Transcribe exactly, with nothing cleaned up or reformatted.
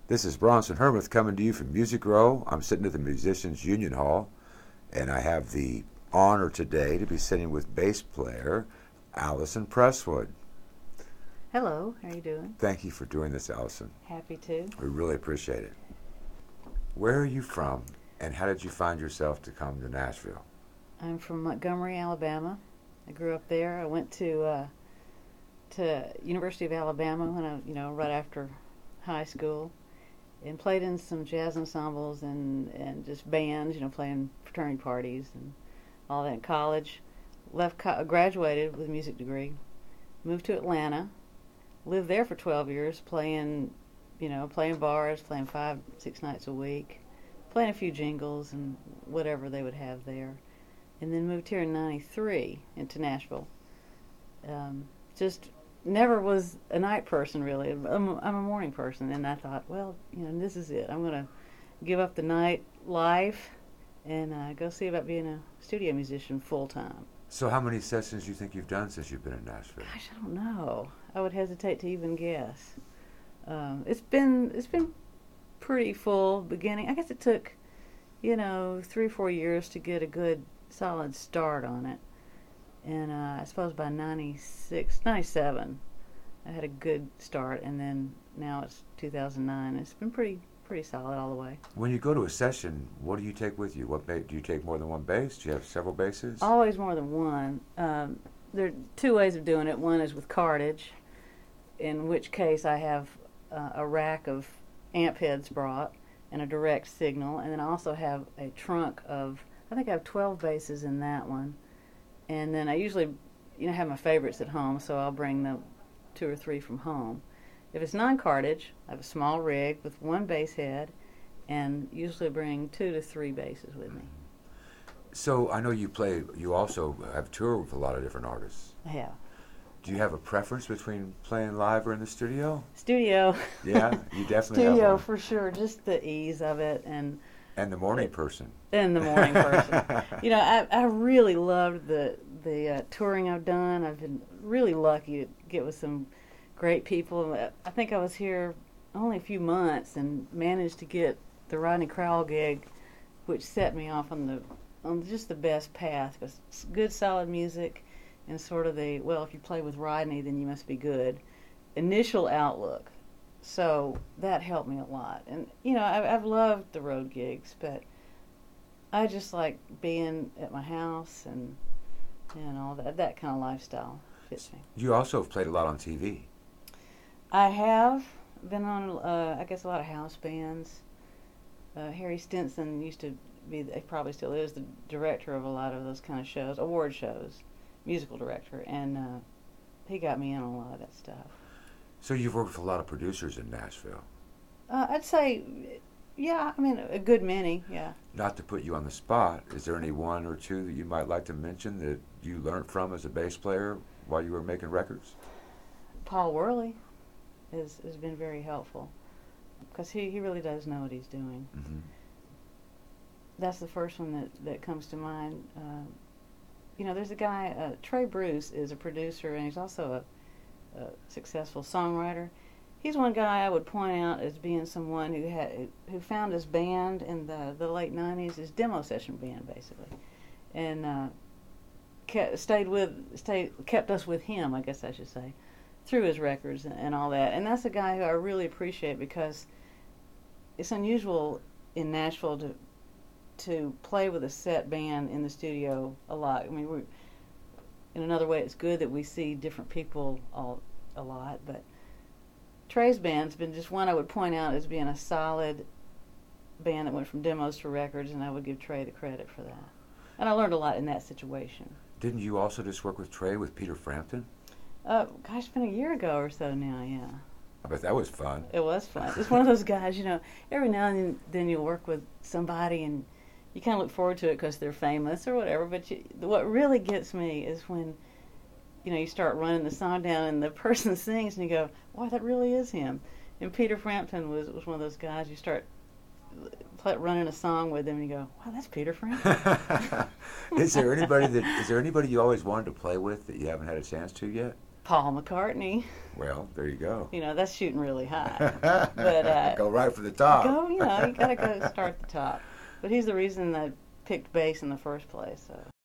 This is Bronson Hermuth coming to you from Music Row. I'm sitting at the Musicians Union Hall, and I have the honor today to be sitting with bass player Allison Presswood. Hello, how are you doing? Thank you for doing this, Allison. Happy to. We really appreciate it. Where are you from, and how did you find yourself to come to Nashville? I'm from Montgomery, Alabama. I grew up there. I went to uh, to University of Alabama when I, you know, right after high school, and played in some jazz ensembles and, and just bands, you know, playing fraternity parties and all that in college. Left, co- graduated with a music degree, moved to Atlanta, lived there for twelve years, playing, you know, playing bars, playing five, six nights a week, playing a few jingles and whatever they would have there. And then moved here in ninety-three into Nashville. Um, just never was a night person, really. I'm, I'm a morning person, and I thought, well, you know, this is it. I'm going to give up the night life and uh, go see about being a studio musician full time. So how many sessions do you think you've done since you've been in Nashville? Gosh, I don't know. I would hesitate to even guess. Um, it's been it's been pretty full beginning. I guess it took, you know, three or four years to get a good solid start on it. And uh, I suppose by ninety-six, ninety-seven, I had a good start, and then now it's two thousand nine. It's been pretty pretty solid all the way. When you go to a session, what do you take with you? What ba- do you take more than one bass? Do you have several basses? Always more than one. Um, there are two ways of doing it. One is with cartage, in which case I have uh, a rack of amp heads brought and a direct signal, and then I also have a trunk of, I think I have twelve basses in that one. And then I usually, you know, have my favorites at home, so I'll bring the two or three from home. If it's non-cartage, I have a small rig with one bass head, and usually bring two to three basses with me. So I know you play, you also have toured with a lot of different artists. I have. Do you have a preference between playing live or in the studio? Studio. Yeah, you definitely have Studio one. for sure, just the ease of it. and And the morning person. And the morning person. You know, I, I really loved the, the uh, touring I've done. I've been really lucky to get with some great people. I think I was here only a few months and managed to get the Rodney Crowell gig, which set me off on the on just the best path. Because it's good, solid music, and sort of the, well, if you play with Rodney, then you must be good initial outlook. So that helped me a lot. And, you know, I, I've loved the road gigs, but I just like being at my house and and all that. That kind of lifestyle fits me. You also have played a lot on T V. I have been on, uh, I guess, a lot of house bands. Uh, Harry Stinson used to be, he probably still is, the director of a lot of those kind of shows, award shows, musical director, and uh, he got me in on a lot of that stuff. So you've worked with a lot of producers in Nashville. Uh, I'd say, yeah, I mean, a good many, yeah. Not to put you on the spot, is there any one or two that you might like to mention that you learned from as a bass player while you were making records? Paul Worley has, has been very helpful because he, he really does know what he's doing. Mm-hmm. That's the first one that, that comes to mind. Uh, you know, there's a guy, uh, Trey Bruce is a producer, and he's also a, a successful songwriter. He's one guy I would point out as being someone who had who found his band in the, the late nineties, his demo session band, basically, and uh, kept, stayed with stayed kept us with him, I guess I should say, through his records and, and all that. And that's a guy who I really appreciate because it's unusual in Nashville to to play with a set band in the studio a lot. I mean, we in another way, it's good that we see different people all a lot, but Trey's band's been just one I would point out as being a solid band that went from demos to records, and I would give Trey the credit for that. And I learned a lot in that situation. Didn't you also just work with Trey with Peter Frampton? Uh, gosh, it's been a year ago or so now, yeah. I bet that was fun. It was fun. It's one of those guys, you know, every now and then, then you'll work with somebody and you kind of look forward to it because they're famous or whatever, but you, what really gets me is when, you know, you start running the song down and the person sings and you go, wow, that really is him. And Peter Frampton was, was one of those guys, you start play, running a song with him and you go, wow, that's Peter Frampton. Is there anybody that is there anybody you always wanted to play with that you haven't had a chance to yet? Paul McCartney. Well, there you go. You know, that's shooting really high. But uh, go right for the top. Go, you know, you got to go start at the top. But he's the reason that I picked bass in the first place. So.